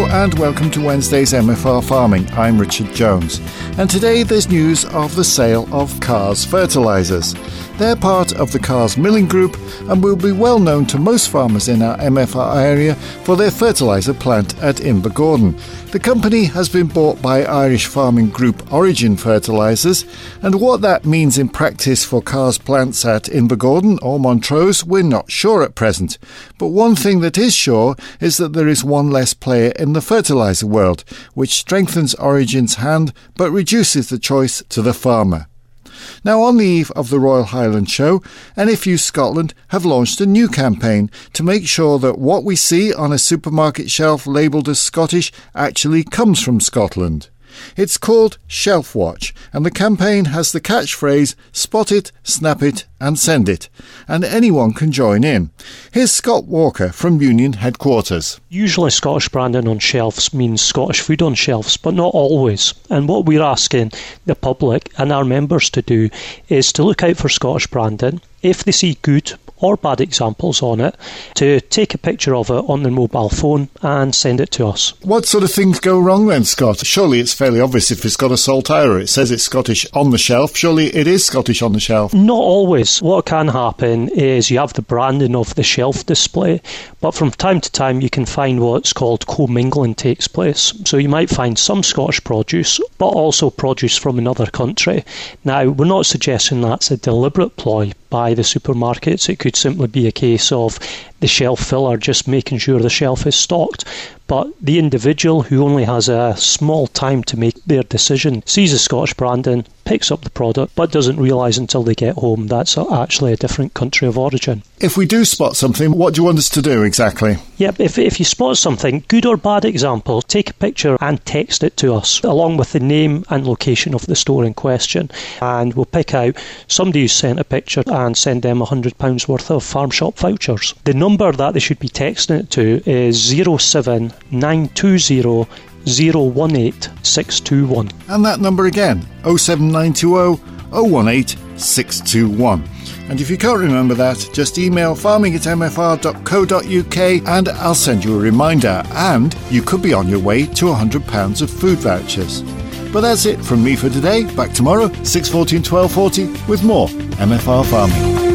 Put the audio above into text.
Hello and welcome to Wednesday's MFR Farming. I'm Richard Jones, and today there's news of the sale of Carr's fertilisers. They're part of the Carr's milling group and will be well known to most farmers in our MFR area for their fertiliser plant at Invergordon. The company has been bought by Irish farming group Origin Fertilisers, and what that means in practice for Carr's plants at Invergordon or Montrose, we're not sure at present. But one thing that is sure is that there is one less player in the fertiliser world, which strengthens Origin's hand but reduces the choice to the farmer. Now, on the eve of the Royal Highland Show, NFU Scotland have launched a new campaign to make sure that what we see on a supermarket shelf labelled as Scottish actually comes from Scotland. It's called Shelf Watch, and the campaign has the catchphrase "Spot it, snap it and send it," and anyone can join in. Here's Scott Walker from Union Headquarters. Usually Scottish branding on shelves means Scottish food on shelves, but not always. And what we're asking the public and our members to do is to look out for Scottish branding. If they see good or bad examples on it, to take a picture of it on their mobile phone and send it to us. What sort of things go wrong then, Scott? Surely it's fairly obvious if it's got a saltire. It says it's Scottish on the shelf. Surely it is Scottish on the shelf. Not always. What can happen is you have the branding of the shelf display, but from time to time you can find what's called commingling takes place. So you might find some Scottish produce, but also produce from another country. Now, we're not suggesting that's a deliberate ploy by the supermarkets. It could simply be a case of the shelf filler just making sure the shelf is stocked. But the individual who only has a small time to make their decision sees the Scottish branding, picks up the product, but doesn't realise until they get home that's actually a different country of origin. If we do spot something, what do you want us to do exactly? Yep, if you spot something, good or bad example, take a picture and text it to us, along with the name and location of the store in question. And we'll pick out somebody who sent a picture and send them £100 worth of farm shop vouchers. The number that they should be texting it to is 07920 018621. And that number again, 07920 018621. And if you can't remember that, just email farming@mfr.co.uk and I'll send you a reminder, and you could be on your way to £100 of food vouchers. But that's it from me for today. Back tomorrow, 6:40 and 12:40 with more MFR Farming.